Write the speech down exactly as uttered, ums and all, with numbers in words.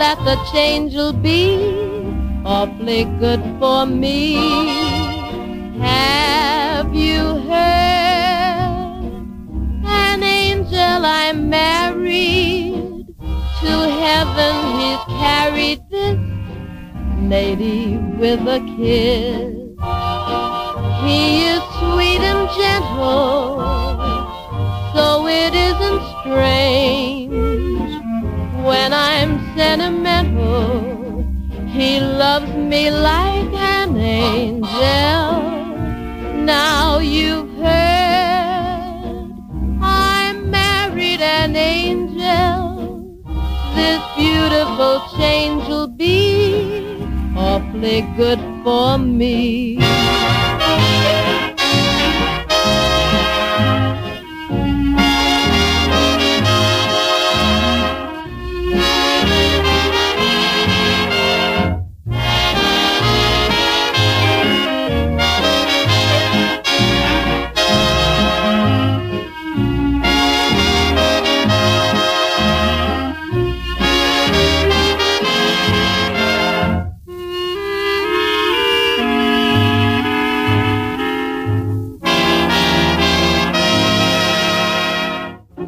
that the change will be awfully good for me. Have you heard? An angel I married, to heaven he's carried this lady with a kiss. He is sweet and gentle, so it isn't strange when I'm sentimental. He loves me like an angel. Now you've heard I married an angel. This beautiful change will be awfully good for me.